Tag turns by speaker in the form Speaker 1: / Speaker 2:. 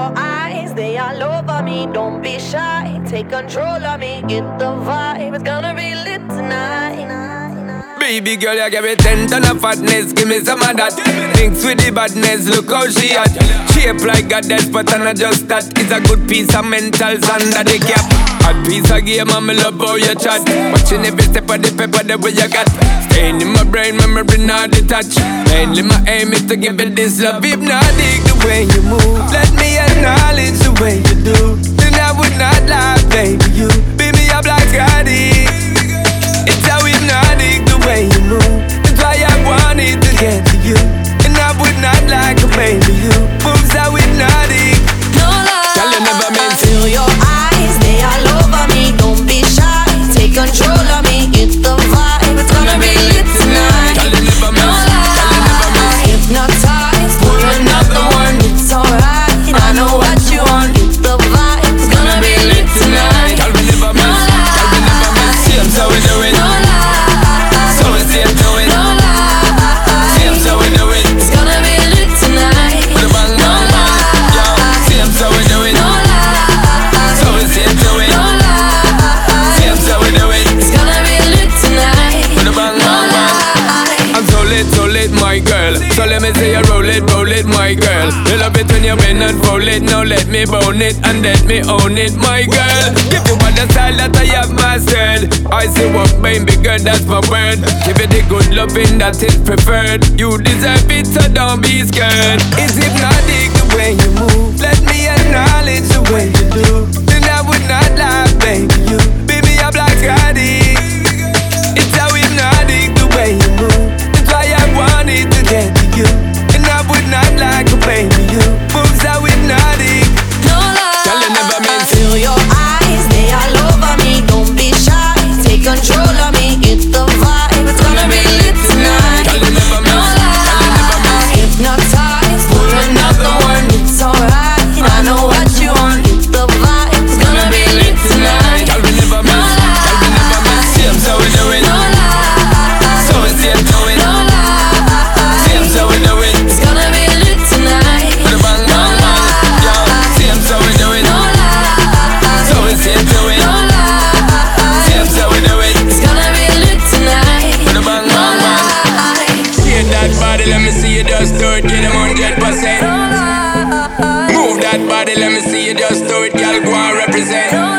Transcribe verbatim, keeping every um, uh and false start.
Speaker 1: your eyes, they all over me. Don't be shy, take control of me. Get the vibe, it's gonna be lit tonight.
Speaker 2: Baby girl, you give me ten ton of fatness, give me some of that. Mix with the badness, look how she hot. Shape like a death, but I'm not just that. It's a good piece of mentals under the cap. Hot piece of game, and me love how you chat. Watching every step of the paper, the way you got. Staying in my brain, memory not detached. Mainly my aim is to give it this love. If not, dig the way you move. Let me acknowledge the way you do. Then I would not lie, baby, you beat me up like I did. It's how hypnotic the way you move. That's why I wanted to get to you. And I would not like a baby you. Moves how hypnotic.
Speaker 1: No lie,
Speaker 2: Girl, you never meant to.
Speaker 1: feel your eyes, they all over me. Don't be shy, take control of me. Get the vibe, it's gonna be lit tonight.
Speaker 2: Girl, you never
Speaker 1: No
Speaker 2: meant. Girl, you never meant.
Speaker 1: lie, hypnotized, pull another one. It's alright, I know what you want. Get the vibe, it's gonna be lit tonight.
Speaker 2: Girl, we never
Speaker 1: No
Speaker 2: meant. Girl, we never meant. See 'em so we do it.
Speaker 1: No lie,
Speaker 2: So we see 'em do it.
Speaker 1: no lie,
Speaker 2: See 'em so we do it.
Speaker 1: it's gonna be lit tonight.
Speaker 2: Put a bang,
Speaker 1: No
Speaker 2: bang, bang. Yo, see 'em so we do it.
Speaker 1: No lie,
Speaker 2: So we see 'em do it.
Speaker 1: no lie,
Speaker 2: See 'em so we do it.
Speaker 1: it's gonna be lit tonight.
Speaker 2: Put a bang,
Speaker 1: No
Speaker 2: bang, bang.
Speaker 1: lie.
Speaker 2: I'm so lit, so lit, my girl. So let me say you roll it, roll it, my girl. You love it when you bend and roll it. Now let me bone it and let me own it, my girl. Give you all the style that I have mastered. I say what baby girl, that's my word. Give you the good loving that is preferred. You deserve it, so don't be scared. It's hypnotic the way you move. Let me acknowledge the way you do. Then I would not lie, baby, you beat me up like I did. It's how hypnotic the way you move. That's why I wanted to get to you. And I would not like a baby you. Moves how hypnotic.
Speaker 1: No lie,
Speaker 2: Girl, you never meant to.
Speaker 1: feel your eyes, they all over me. Don't be shy, take control of me. Get the vibe, it's gonna be lit tonight.
Speaker 2: Girl, you never
Speaker 1: No
Speaker 2: meant. Girl, you never
Speaker 1: lie,
Speaker 2: meant.
Speaker 1: hypnotized, pull another one. It's alright, I know what you want. Get the vibe, it's gonna be lit tonight.
Speaker 2: Girl, we never
Speaker 1: No
Speaker 2: meant. Girl, we never meant. See 'em so we do it.
Speaker 1: No lie,
Speaker 2: So we see 'em do it.
Speaker 1: no lie,
Speaker 2: See 'em so we do it.
Speaker 1: it's gonna be lit tonight.
Speaker 2: Put a bang,
Speaker 1: No
Speaker 2: bang, bang. Yo,
Speaker 1: lie,
Speaker 2: see 'em so we do it.
Speaker 1: no lie,
Speaker 2: So we see 'em do it.
Speaker 1: no lie,
Speaker 2: See 'em so we do it.
Speaker 1: it's gonna be lit tonight.
Speaker 2: Put a bang, bang, bang. Shake that body, let me see you just do it. Get 'em one hundred percent. Move that body, let me see you just do it. Girl, go and represent.